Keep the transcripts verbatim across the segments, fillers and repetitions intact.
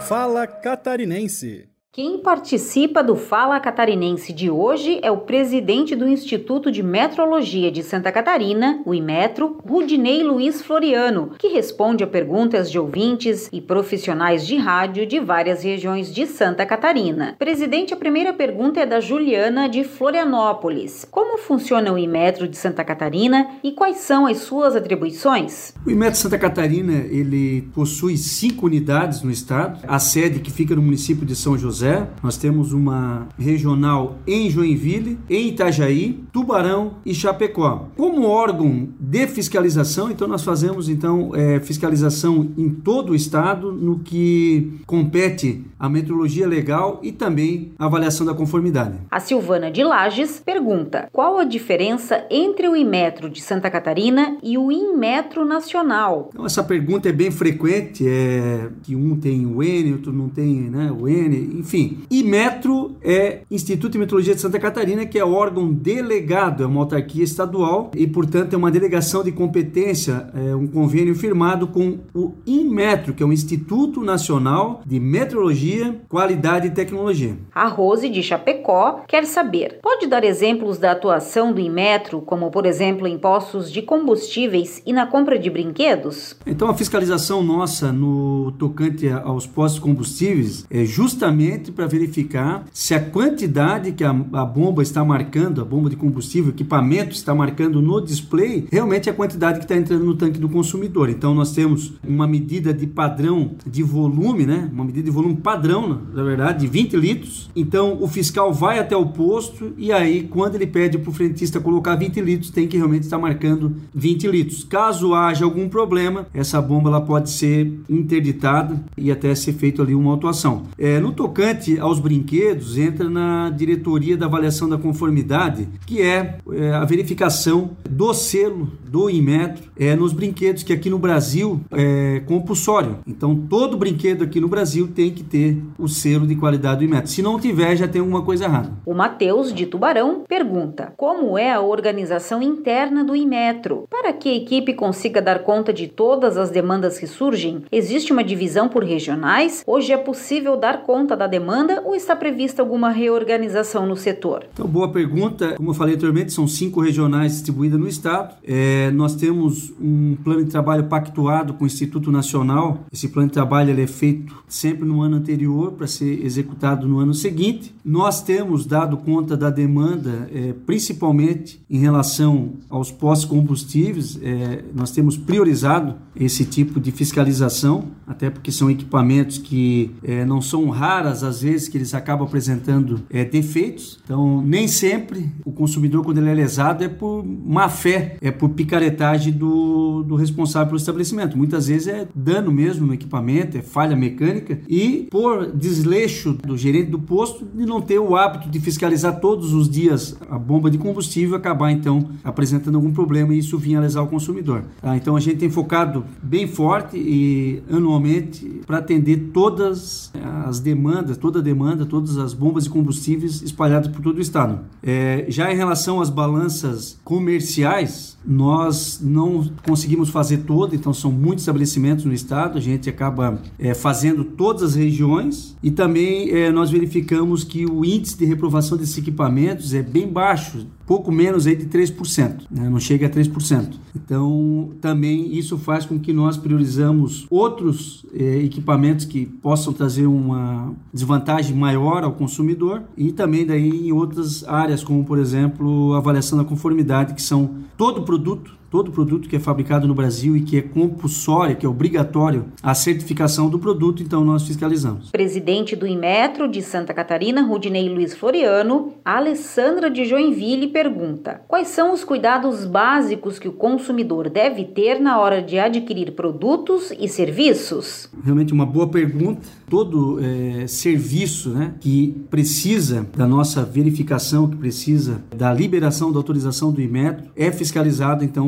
Fala Catarinense. Quem participa do Fala Catarinense de hoje é o presidente do Instituto de Metrologia de Santa Catarina, o Inmetro, Rudinei Luiz Floriano, que responde a perguntas de ouvintes e profissionais de rádio de várias regiões de Santa Catarina. Presidente, a primeira pergunta é da Juliana de Florianópolis. Como funciona o Inmetro de Santa Catarina e quais são as suas atribuições? O Inmetro Santa Catarina, ele possui cinco unidades no estado. A sede, que fica no município de São José. Nós temos uma regional em Joinville, em Itajaí, Tubarão e Chapecó. Como órgão de fiscalização, então nós fazemos então é, fiscalização em todo o estado no que compete a metrologia legal e também a avaliação da conformidade. A Silvana de Lages pergunta: qual a diferença entre o Inmetro de Santa Catarina e o Inmetro Nacional? Então, essa pergunta é bem frequente, é que um tem o N, outro não tem, né, o N, enfim. Inmetro é Instituto de Metrologia de Santa Catarina, que é órgão delegado, é uma autarquia estadual e, portanto, é uma delegação de competência, é um convênio firmado com o Inmetro, que é o Instituto Nacional de Metrologia, Qualidade e Tecnologia. A Rose de Chapecó quer saber: pode dar exemplos da atuação do Inmetro, como, por exemplo, em postos de combustíveis e na compra de brinquedos? Então, a fiscalização nossa no tocante aos postos de combustíveis é justamente para verificar se a quantidade que a, a bomba está marcando, a bomba de combustível, o equipamento está marcando no display, realmente é a quantidade que está entrando no tanque do consumidor. Então nós temos uma medida de padrão de volume, né? Uma medida de volume padrão, na verdade, de vinte litros. Então o fiscal vai até o posto e aí, quando ele pede para o frentista colocar vinte litros, tem que realmente estar marcando vinte litros. Caso haja algum problema, essa bomba ela pode ser interditada e até ser feito ali uma autuação. É, no tocante aos brinquedos, entra na diretoria da avaliação da conformidade, que é, é a verificação do selo do Inmetro é, nos brinquedos, que aqui no Brasil é compulsório. Então, todo brinquedo aqui no Brasil tem que ter o selo de qualidade do Inmetro. Se não tiver, já tem alguma coisa errada. O Matheus, de Tubarão, pergunta: como é a organização interna do Inmetro? Para que a equipe consiga dar conta de todas as demandas que surgem, existe uma divisão por regionais? Hoje é possível dar conta da demanda ou está prevista alguma reorganização no setor? Então, boa pergunta. Como eu falei anteriormente, são cinco regionais distribuídas no estado. É, nós temos um plano de trabalho pactuado com o Instituto Nacional. Esse plano de trabalho ele é feito sempre no ano anterior para ser executado no ano seguinte. Nós temos dado conta da demanda, é, principalmente em relação aos postos combustíveis. É, nós temos priorizado esse tipo de fiscalização, até porque são equipamentos que é, não são raras às vezes que eles acabam apresentando é, defeitos. Então, nem sempre o consumidor, quando ele é lesado, é por má fé, é por picaretagem do, do responsável pelo estabelecimento. Muitas vezes é dano mesmo no equipamento, é falha mecânica e por desleixo do gerente do posto de não ter o hábito de fiscalizar todos os dias a bomba de combustível, acabar então apresentando algum problema e isso vinha a lesar o consumidor. Tá? Então, a gente tem focado bem forte e anualmente para atender todas as demandas, toda a demanda, todas as bombas de combustíveis espalhadas por todo o estado. É, já em relação às balanças comerciais, nós não conseguimos fazer todo, então são muitos estabelecimentos no estado, a gente acaba é, fazendo todas as regiões e também é, nós verificamos que o índice de reprovação desses equipamentos é bem baixo, pouco menos aí de três por cento, né? Não chega a três por cento. Então, também isso faz com que nós priorizamos outros eh, equipamentos que possam trazer uma desvantagem maior ao consumidor e também daí em outras áreas, como, por exemplo, a avaliação da conformidade, que são todo produto, todo produto que é fabricado no Brasil e que é compulsório, que é obrigatório a certificação do produto, então nós fiscalizamos. Presidente do Inmetro de Santa Catarina, Rudinei Luiz Floriano, a Alessandra de Joinville pergunta: quais são os cuidados básicos que o consumidor deve ter na hora de adquirir produtos e serviços? Realmente uma boa pergunta. Todo é, serviço, né, que precisa da nossa verificação, que precisa da liberação da autorização do Inmetro, é fiscalizado então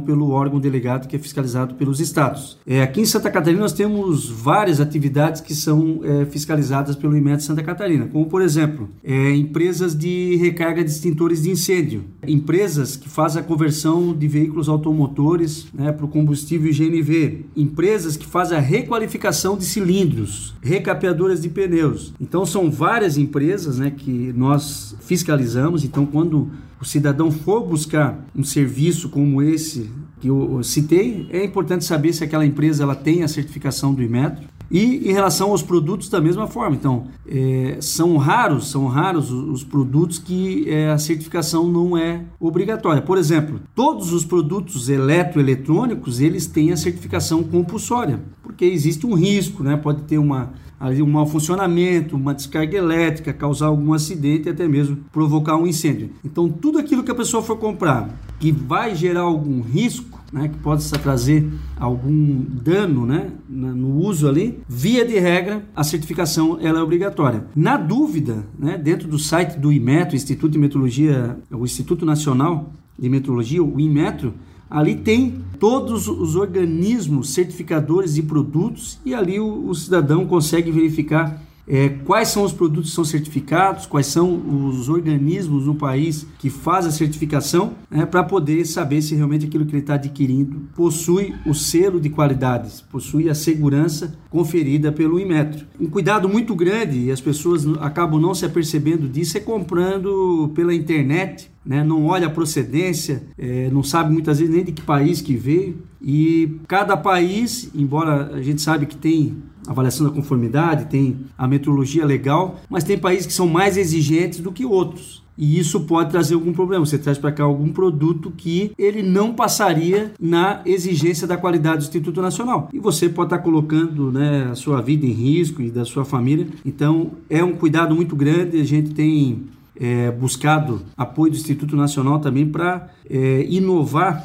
pelo órgão delegado que é fiscalizado pelos estados. É, aqui em Santa Catarina nós temos várias atividades que são é, fiscalizadas pelo Inmetro Santa Catarina, como por exemplo, é, empresas de recarga de extintores de incêndio, empresas que fazem a conversão de veículos automotores, né, para o combustível G N V, empresas que fazem a requalificação de cilindros, recapeadoras de pneus. Então são várias empresas, né, que nós fiscalizamos. Então quando o cidadão for buscar um serviço como esse que eu citei, é importante saber se aquela empresa ela tem a certificação do Inmetro. E em relação aos produtos da mesma forma. Então, é, são raros, são raros os, os produtos que é, a certificação não é obrigatória. Por exemplo, todos os produtos eletroeletrônicos, eles têm a certificação compulsória, porque existe um risco, né? Pode ter uma, ali, um mau funcionamento, uma descarga elétrica, causar algum acidente e até mesmo provocar um incêndio. Então, tudo aquilo que a pessoa for comprar que vai gerar algum risco, né, que possa trazer algum dano, né, no uso ali, via de regra, a certificação ela é obrigatória. Na dúvida, né, dentro do site do Inmetro, Instituto de Metrologia, o Instituto Nacional de Metrologia, o Inmetro, ali tem todos os organismos certificadores de produtos e ali o, o cidadão consegue verificar É, quais são os produtos que são certificados, quais são os organismos no país que fazem a certificação, né, para poder saber se realmente aquilo que ele está adquirindo possui o selo de qualidade, possui a segurança conferida pelo Inmetro. Um cuidado muito grande, e as pessoas acabam não se apercebendo disso, é comprando pela internet, né, não olha a procedência, é, não sabe muitas vezes nem de que país que veio, e cada país, embora a gente sabe que tem avaliação da conformidade, tem a metrologia legal, mas tem países que são mais exigentes do que outros. E isso pode trazer algum problema. Você traz para cá algum produto que ele não passaria na exigência da qualidade do Instituto Nacional. E você pode estar colocando, né, a sua vida em risco e da sua família. Então, é um cuidado muito grande. A gente tem é, buscado apoio do Instituto Nacional também para é, inovar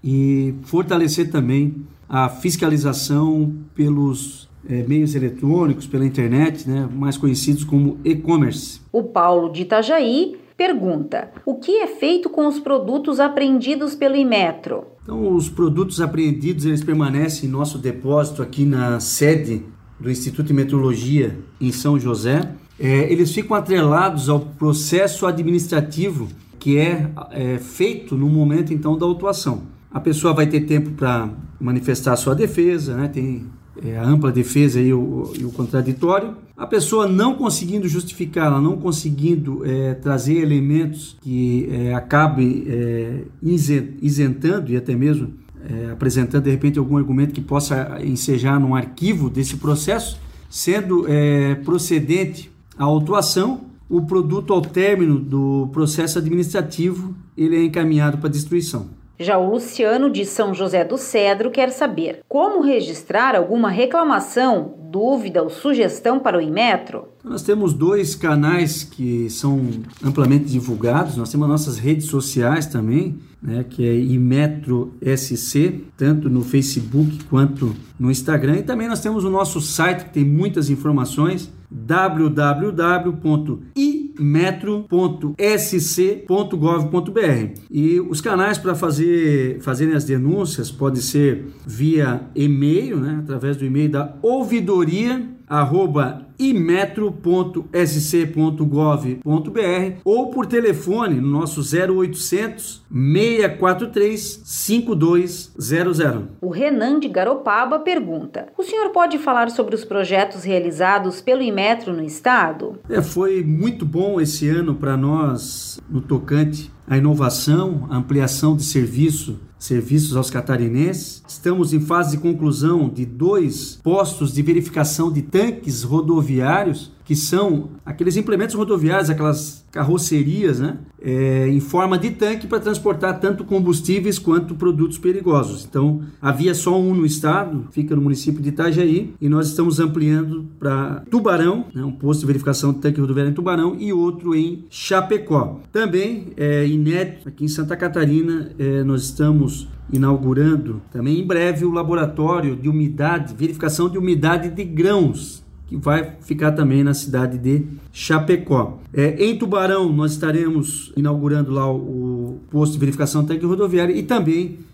e fortalecer também a fiscalização pelos É, meios eletrônicos, pela internet, né, mais conhecidos como e-commerce. O Paulo de Itajaí pergunta: o que é feito com os produtos apreendidos pelo Inmetro? Então, os produtos apreendidos, eles permanecem em nosso depósito aqui na sede do Instituto de Metrologia em São José. É, eles ficam atrelados ao processo administrativo que é, é feito no momento, então, da autuação. A pessoa vai ter tempo para manifestar a sua defesa, né, tem É, a ampla defesa e o, e o contraditório. A pessoa não conseguindo justificar, ela não conseguindo é, trazer elementos que é, acabe é, isentando e até mesmo é, apresentando de repente algum argumento que possa ensejar num arquivo desse processo, sendo é, procedente a autuação, o produto ao término do processo administrativo ele é encaminhado para destruição. Já o Luciano, de São José do Cedro, quer saber como registrar alguma reclamação, dúvida ou sugestão para o Inmetro. Nós temos dois canais que são amplamente divulgados, nós temos as nossas redes sociais também, né, que é Inmetro S C, tanto no Facebook quanto no Instagram, e também nós temos o nosso site que tem muitas informações, w w w ponto inmetro ponto s c ponto gov ponto b r. E os canais para fazer fazerem as denúncias pode ser via e-mail, né, através do e-mail da ouvidoria arroba inmetro ponto s c ponto gov ponto b r ou por telefone no nosso zero oitocentos, seis quatro três, cinco dois zero zero. O Renan de Garopaba pergunta: o senhor pode falar sobre os projetos realizados pelo Inmetro no estado? É, foi muito bom esse ano para nós no tocante à inovação, à ampliação de serviço serviços aos catarinenses. Estamos em fase de conclusão de dois postos de verificação de tanques rodoviários, que são aqueles implementos rodoviários, aquelas carrocerias, né, é, em forma de tanque para transportar tanto combustíveis quanto produtos perigosos. Então, havia só um no estado, fica no município de Itajaí, e nós estamos ampliando para Tubarão, né, um posto de verificação de tanque rodoviário em Tubarão, e outro em Chapecó. Também, é, inédito, aqui em Santa Catarina, é, nós estamos inaugurando também em breve o laboratório de umidade, verificação de umidade de grãos, que vai ficar também na cidade de Chapecó. É, em Tubarão, nós estaremos inaugurando lá o, o posto de verificação técnica rodoviária e também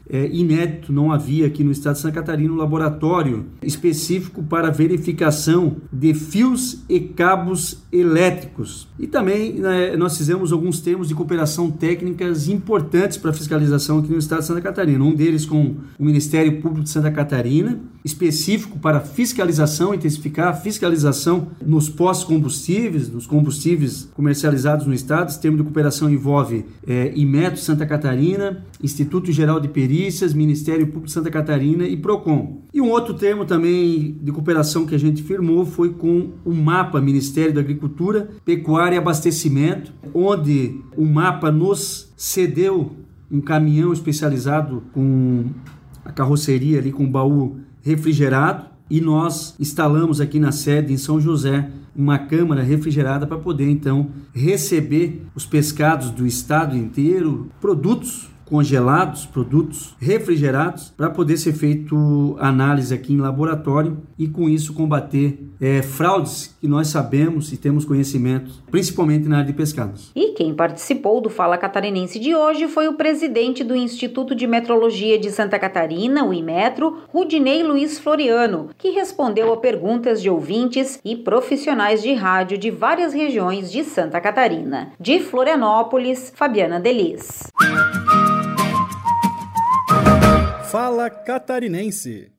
é, inédito, não havia aqui no estado de Santa Catarina um laboratório específico para verificação de fios e cabos elétricos. E também né, nós fizemos alguns termos de cooperação técnicas importantes para a fiscalização aqui no estado de Santa Catarina. Um deles com o Ministério Público de Santa Catarina, específico para fiscalização, intensificar a fiscalização nos pós-combustíveis, nos combustíveis comercializados no estado. Esse termo de cooperação envolve é, Inmetro Santa Catarina, Instituto Geral de Perícias, Ministério Público de Santa Catarina e PROCON. E um outro termo também de cooperação que a gente firmou foi com o MAPA, Ministério da Agricultura, Pecuária e Abastecimento, onde o MAPA nos cedeu um caminhão especializado com a carroceria ali com baú refrigerado e nós instalamos aqui na sede em São José uma câmara refrigerada para poder então receber os pescados do estado inteiro, produtos congelados, produtos refrigerados, para poder ser feito análise aqui em laboratório e com isso combater é, fraudes que nós sabemos e temos conhecimento, principalmente na área de pescados. E quem participou do Fala Catarinense de hoje foi o presidente do Instituto de Metrologia de Santa Catarina, o Inmetro, Rudinei Luiz Floriano, que respondeu a perguntas de ouvintes e profissionais de rádio de várias regiões de Santa Catarina. De Florianópolis, Fabiana Delis. Fala Catarinense.